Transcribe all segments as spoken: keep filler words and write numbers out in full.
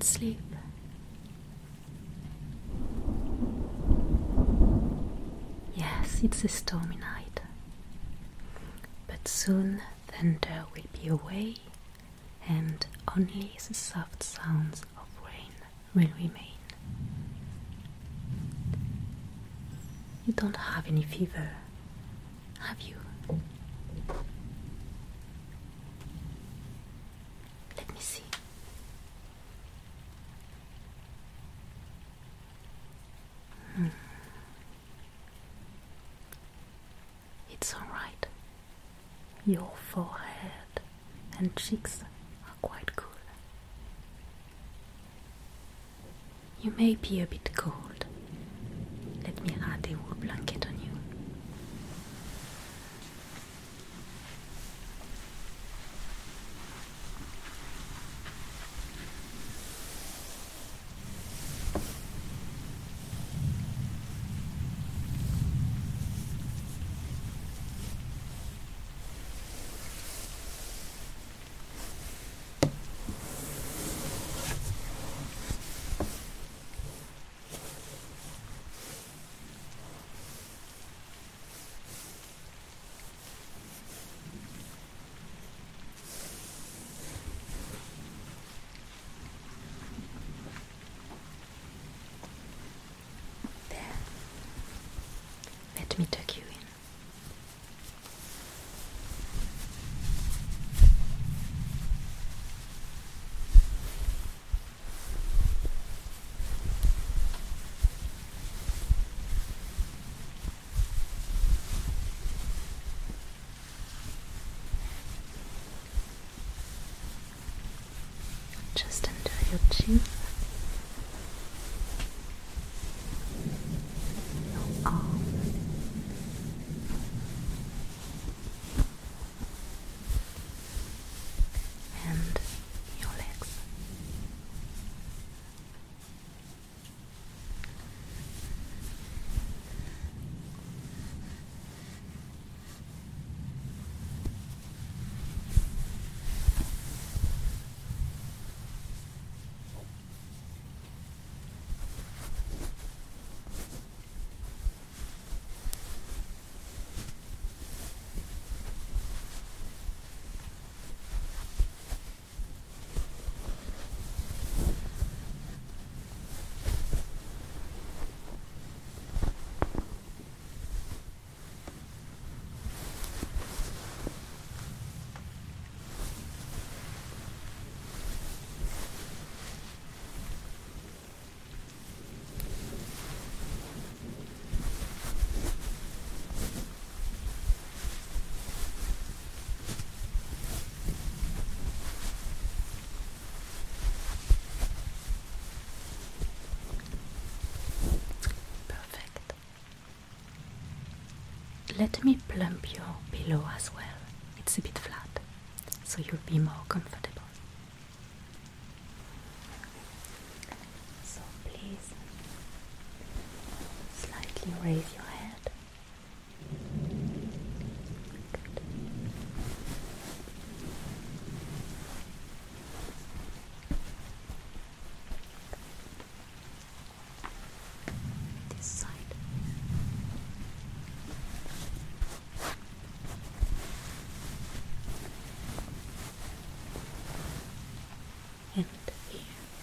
sleep. Yes, it's a stormy night, but soon thunder will be away and only the soft sounds of rain will remain. You don't have any fever, have you? Let me see. Hmm. It's all right. Your forehead and cheeks are quite cool. You may be a bit cold. Let me add a wool blanket on you. Let me tuck you in. Just under your chin. Your arm. And your legs. Let me plump your pillow as well. It's a bit flat, so you'll be more comfortable. So please, slightly raise your head. Good. This side. And here.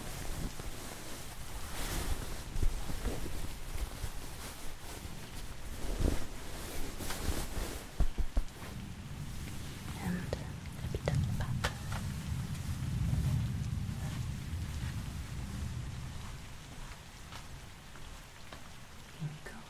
And a bit at the back. Here we go.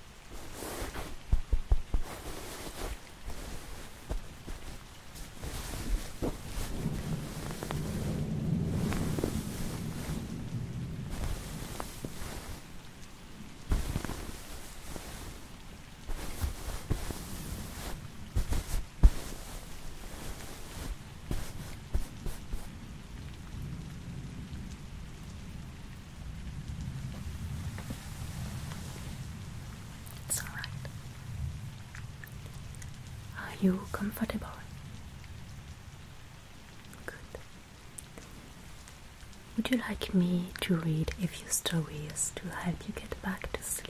It's all right. Are you comfortable? Good. would you like me to read a few stories to help you get back to sleep?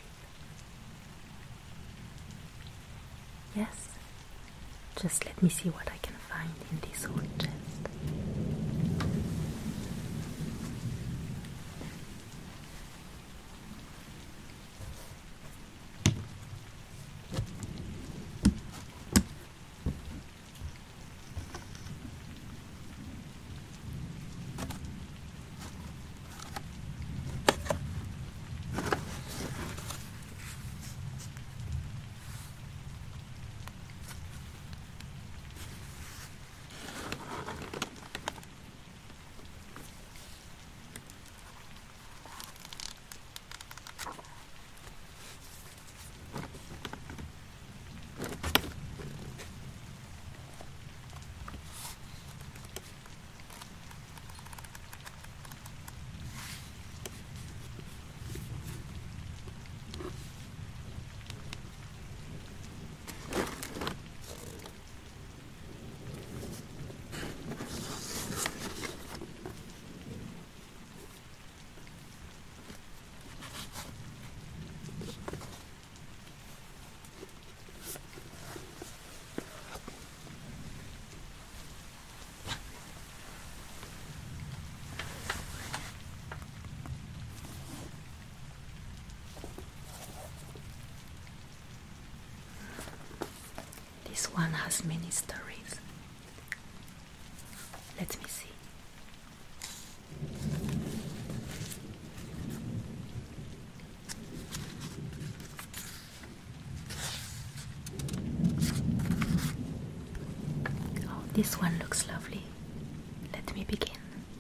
Yes? Just let me see what I can find in this old chest. This one has many stories. Let me see. Oh, this one looks lovely. Let me begin.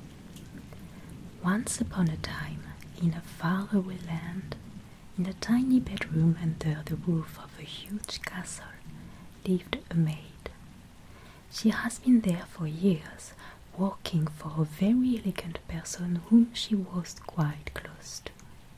Once upon a time, in a faraway land, in a tiny bedroom under the roof of a huge castle, lived a maid. She has been there for years, working for a very elegant person whom she was quite close to.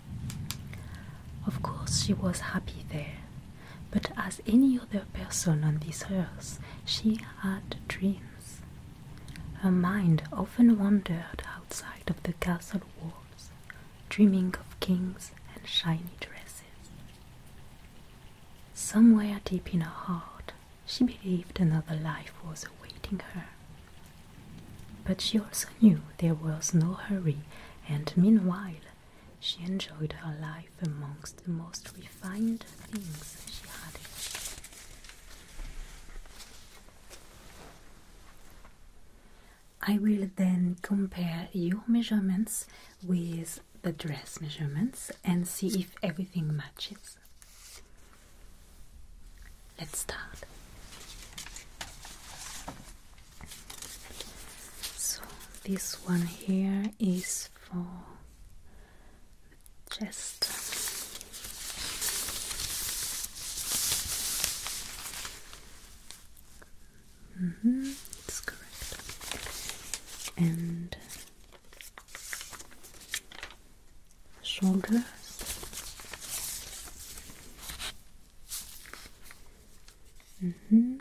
Of course, she was happy there, but as any other person on this earth, she had dreams. Her mind often wandered outside of the castle walls, dreaming of kings and shiny dresses. Somewhere deep in her heart, she believed another life was awaiting her. But she also knew there was no hurry, and meanwhile, she enjoyed her life amongst the most refined things she had achieved. I will then compare your measurements with the dress measurements and see if everything matches. Let's start. So this one here is for the chest. Mm-hmm, it's correct. And shoulders. Mm-hmm.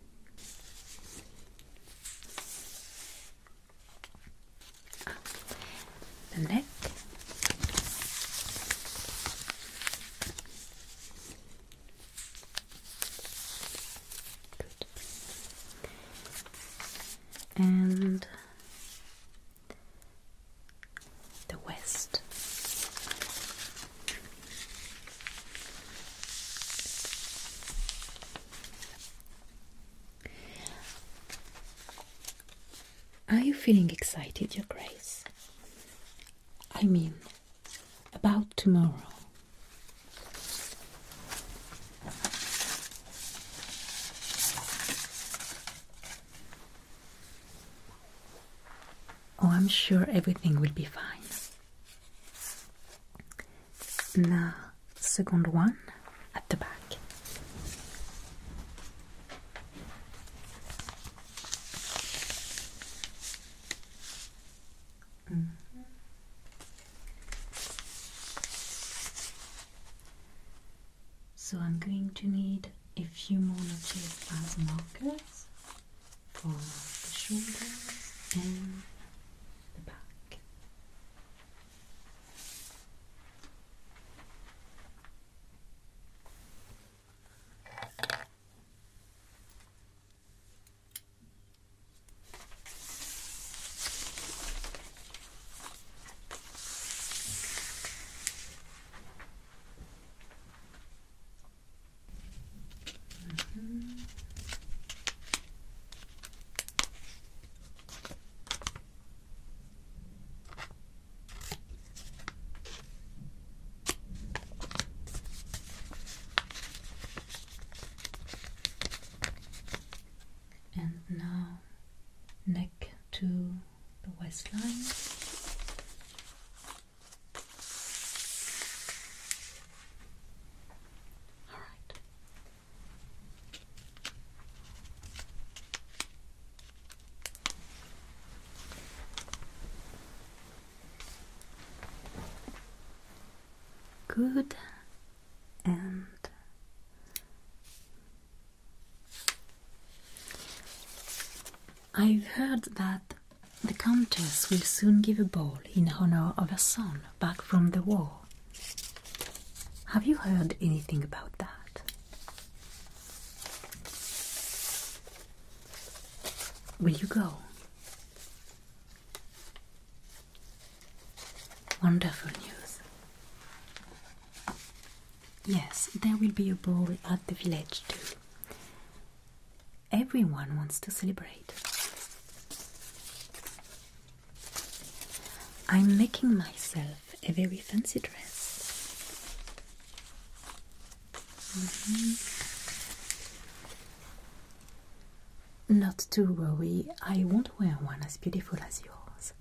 The neck. Good. And the waist. Are you feeling excited, Your Grace? I mean, about tomorrow. Oh, I'm sure everything will be fine. Now, second one at the back. Mm-hmm. So I'm going to need a few more notches as markers for the shoulders and the back. Good. And I've heard that the Countess will soon give a ball in honor of her son back from the war. Have you heard anything about that? Will you go? Wonderful news. Yes, there will be a ball at the village too. Everyone wants to celebrate. I'm making myself a very fancy dress. Mm-hmm. Not to worry, I won't wear one as beautiful as yours.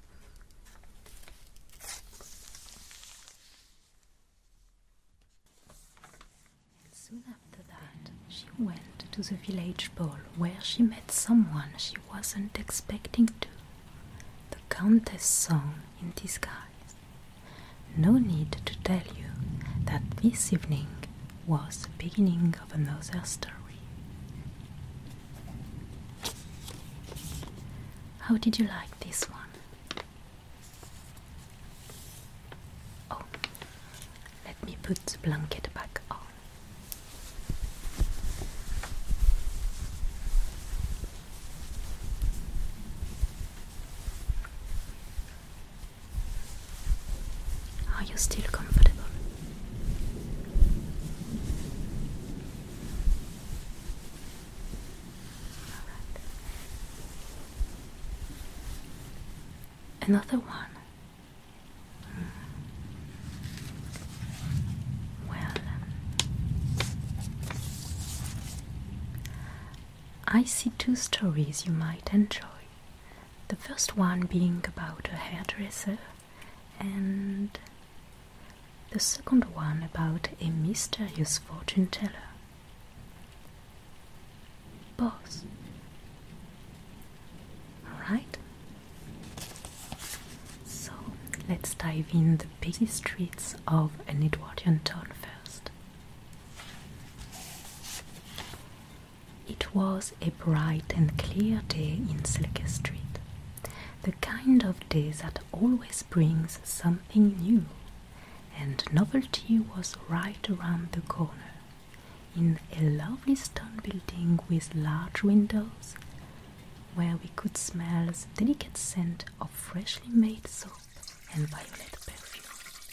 And soon after that, she went to the village ball where she met someone she wasn't expecting to. The Countess' son in disguise. No need to tell you that this evening was the beginning of another story. How did you like this one? Oh, let me put the blanket back on. Are you still comfortable? Alright. Another one. Hmm. Well, I see two stories you might enjoy. The first one being about a hairdresser, and the second one about a mysterious fortune teller. Both. Alright? So, let's dive in the busy streets of an Edwardian town first. It was a bright and clear day in Silke Street. The kind of day that always brings something new. And novelty was right around the corner, in a lovely stone building with large windows, where we could smell the delicate scent of freshly made soap and violet perfume.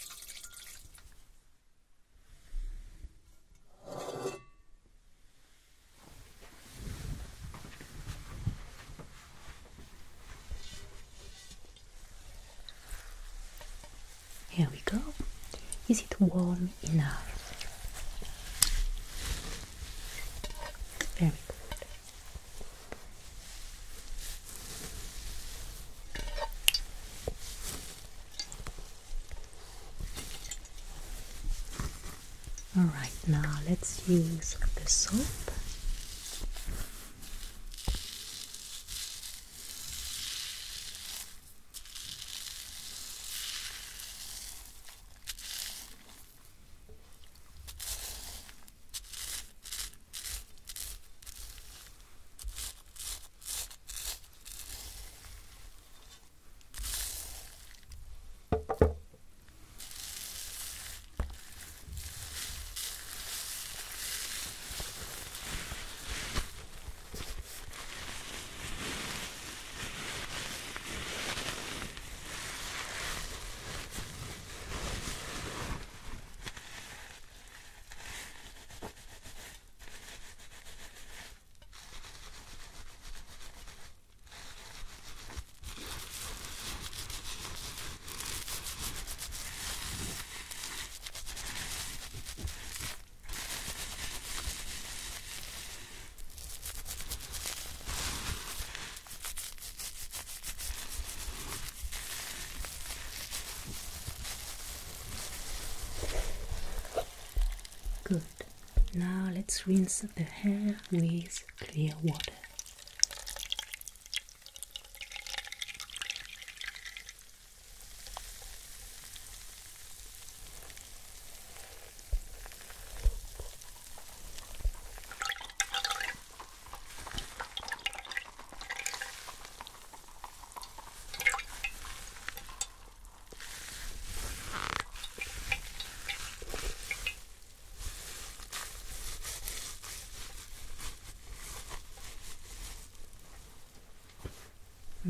Here we go. Is it warm enough? Very good. Alright, now let's use the soap. Good. Now let's rinse the hair with clear water.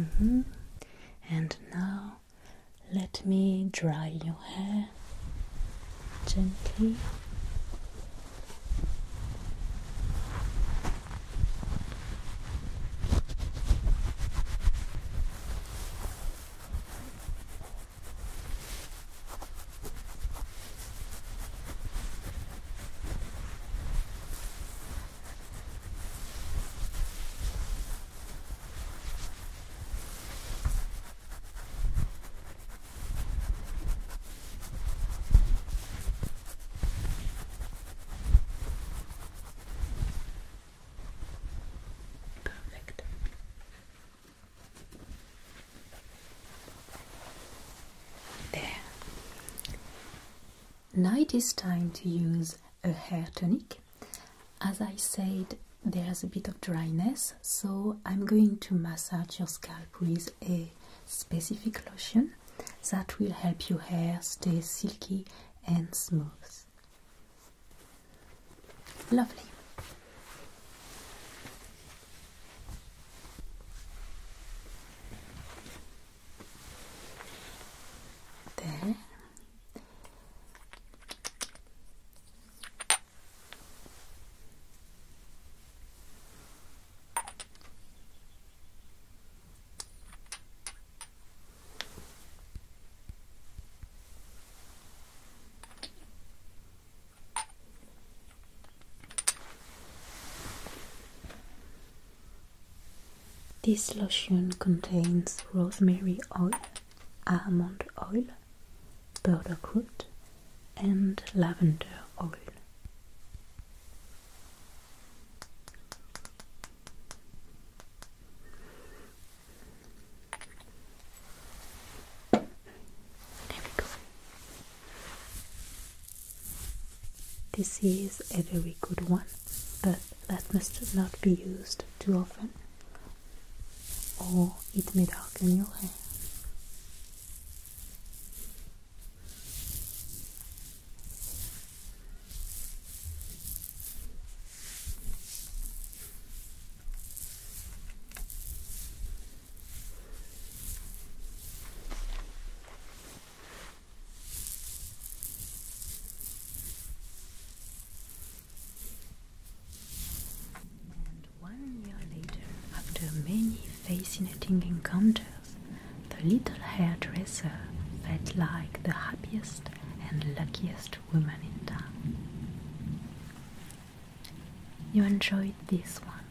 Mm-hmm. And now let me dry your hair gently. Perfect. There. Now it is time to use a hair tonic. As I said, there's a bit of dryness, so I'm going to massage your scalp with a specific lotion that will help your hair stay silky and smooth. Lovely. There. This lotion contains rosemary oil, almond oil, burdock root, and lavender oil. There we go. This is a very good one, but that must not be used too often, or it may darken your hair. After many fascinating encounters, the little hairdresser felt like the happiest and luckiest woman in town. You enjoyed this one?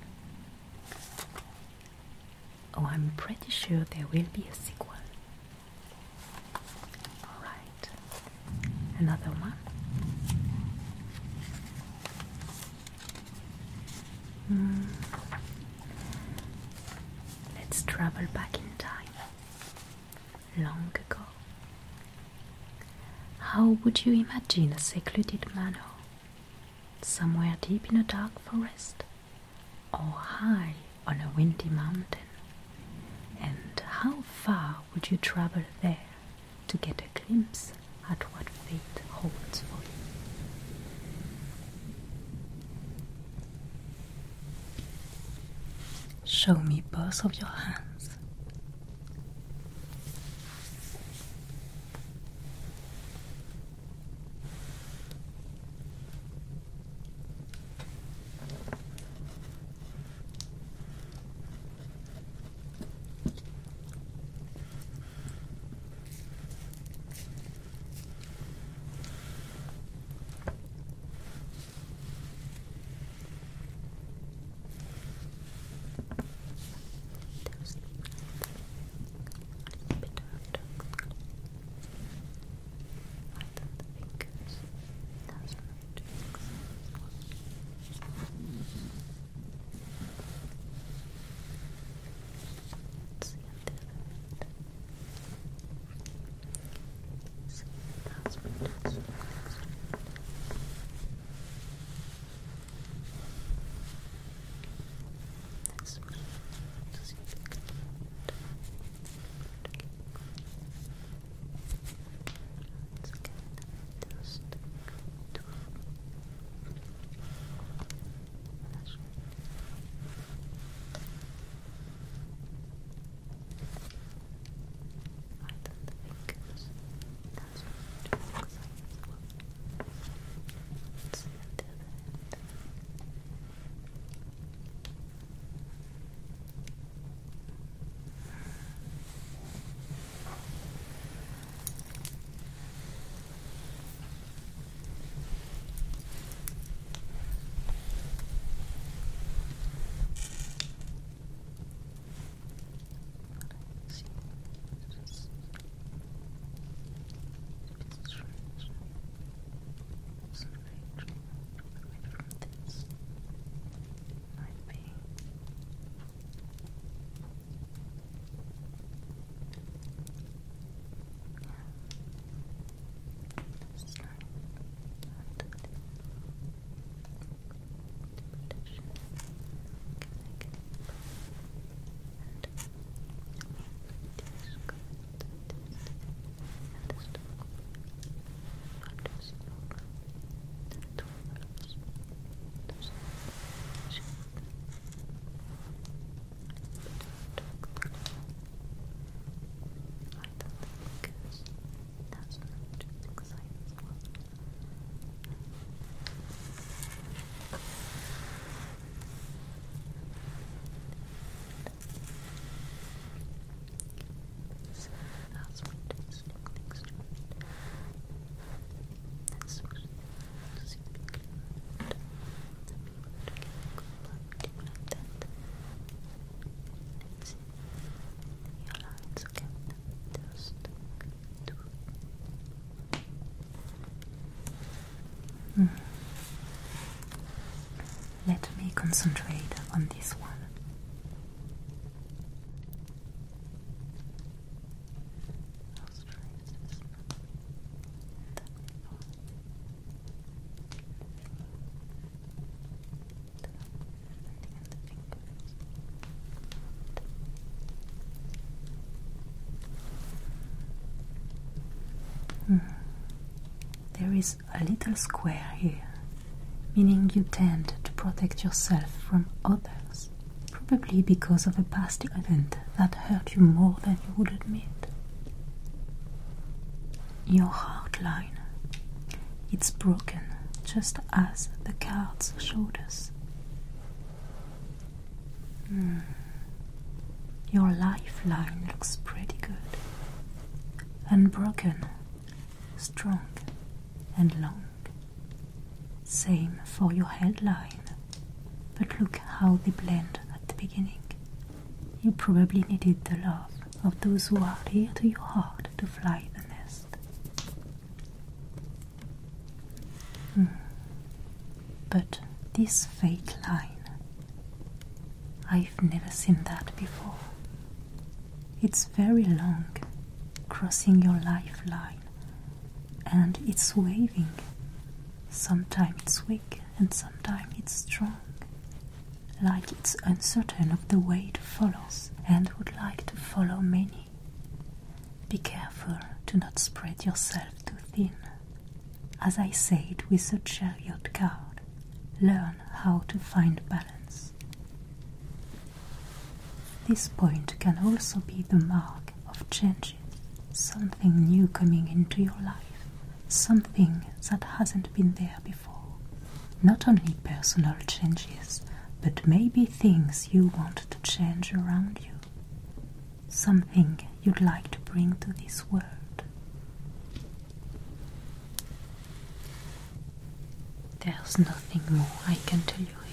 Oh, I'm pretty sure there will be a sequel. Alright, another one. Hmm. Let's travel back in time, long ago. How would you imagine a secluded manor? Somewhere deep in a dark forest, or high on a windy mountain? And how far would you travel there to get a glimpse at what fate holds for you? Show me both of your hands. Mm. Let me concentrate on this one. Hmm. There is a little square here, meaning you tend to protect yourself from others, probably because of a past event that hurt you more than you would admit. Your heart line, it's broken just as the cards showed us. Hmm. Your lifeline looks pretty good. Unbroken, strong and long. Same for your headline, but look how they blend at the beginning. You probably needed the love of those who are dear to your heart to fly the nest. Hmm. But this fate line, I've never seen that before. It's very long, crossing your lifeline, and it's waving. Sometimes it's weak and sometimes it's strong, like it's uncertain of the way it follows and would like to follow many. Be careful to not spread yourself too thin. As I said with the Chariot card, learn how to find balance. This point can also be the mark of changes, something new coming into your life. Something that hasn't been there before. Not only personal changes, but maybe things you want to change around you. Something you'd like to bring to this world. There's nothing more I can tell you here.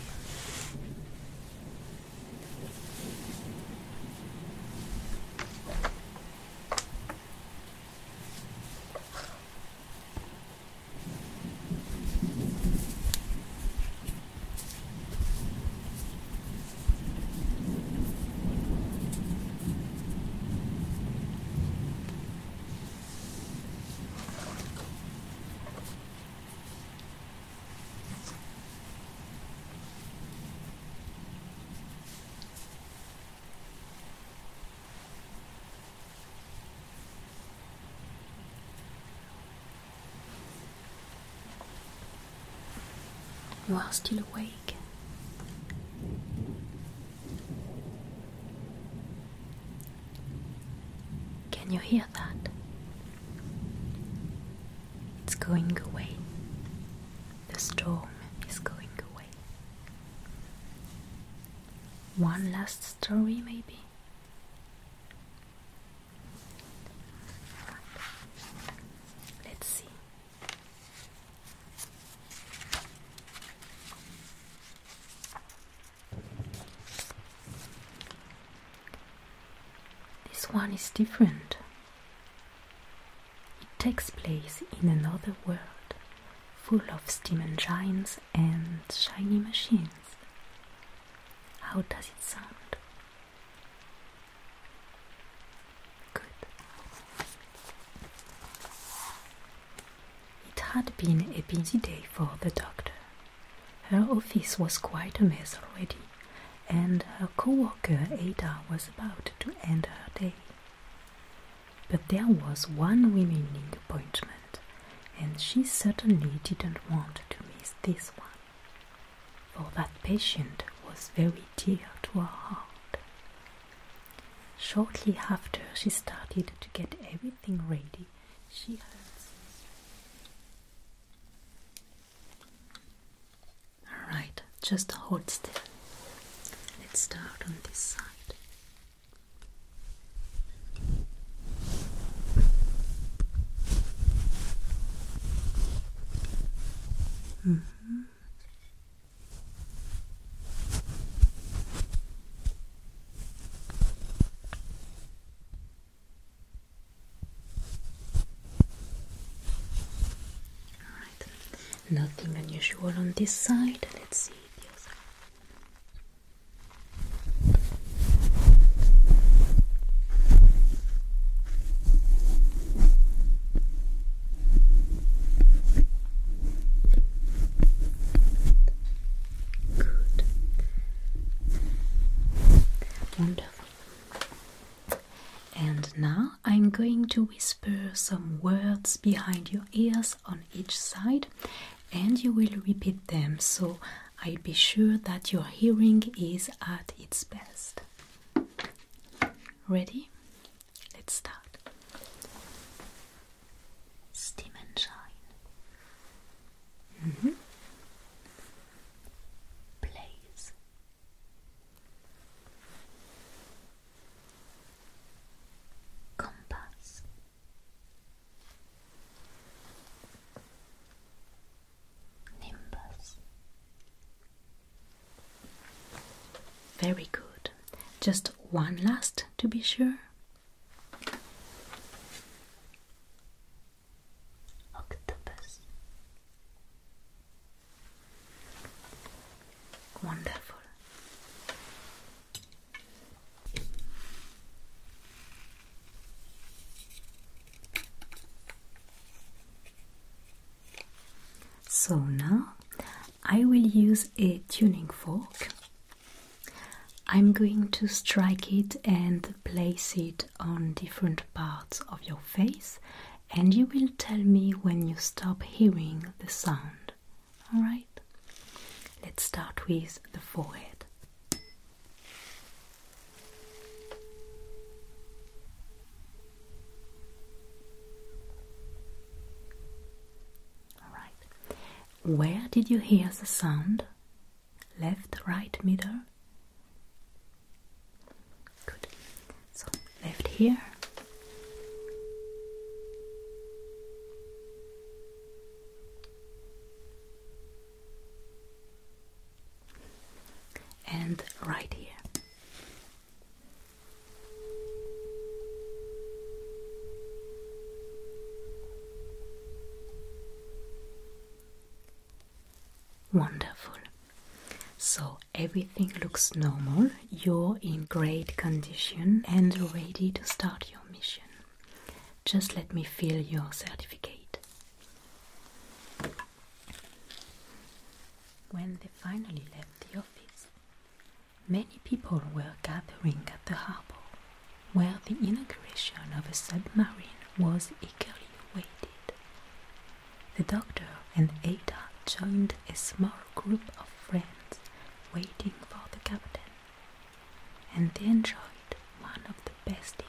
You are still awake. Can you hear that? It's going away. The storm is going away. One last story, maybe? Let's see. This one is different. It takes place in another world, full of steam engines and shiny machines. How does it sound? Good. It had been a busy day for the doctor. Her office was quite a mess already, and her co-worker Ada was about to end her day. But there was one remaining appointment, and she certainly didn't want to miss this one, for that patient was very dear to her heart. Shortly after she started to get everything ready, she heard. Alright, just hold still. Let's start on this side. Mm-hmm. Alright, Nothing unusual on this side. Let's see the other side. Good. Wonderful. And now I'm going to whisper some words behind your ears on each side, and you will repeat them, so I'll be sure that your hearing is at its best. Ready? Let's start. Steam and shine. Mm-hmm. Blaze. Compass. Nimbus. Very good. Just one last to be sure. Octopus. Wonderful. So now I will use a tuning fork. I'm going to strike it and place it on different parts of your face, and you will tell me when you stop hearing the sound. Alright? Let's start with the forehead. Alright. Where did you hear the sound? Left, right, middle? Good. So, left here. And right here. Wonderful. So everything looks normal. You're in great condition and ready to start your mission. Just let me feel your certificate. When they finally left the office, many people were gathering at the harbor, where the inauguration of a submarine was eagerly awaited. The doctor and Ada joined a small group of friends waiting for the captain, and they enjoyed one of the best